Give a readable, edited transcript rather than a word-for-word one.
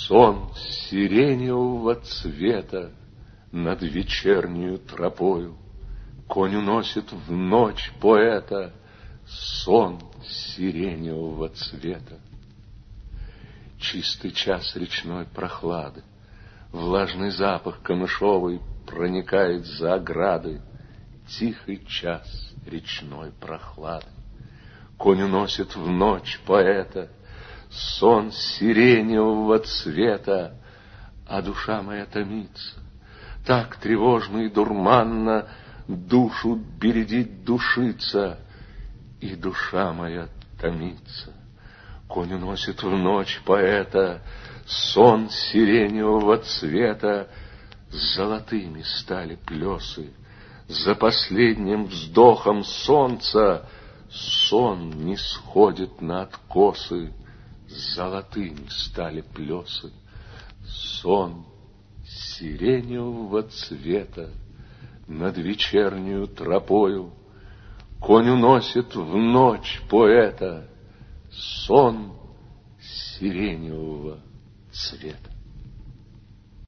Сон сиреневого цвета над вечернюю тропою. Конь уносит в ночь поэта, сон сиреневого цвета. Чистый час речной прохлады, влажный запах камышовый проникает за ограды. Тихий час речной прохлады. Конь уносит в ночь поэта, сон сиреневого цвета, а душа моя томится, так тревожно и дурманно душу бередить душится, и душа моя томится. Конь уносит в ночь поэта, сон сиреневого цвета, золотыми стали плесы, за последним вздохом солнца сон не сходит на откосы, золотыми стали плесы. Сон сиреневого цвета над вечернюю тропою. Конь уносит в ночь поэта, сон сиреневого цвета.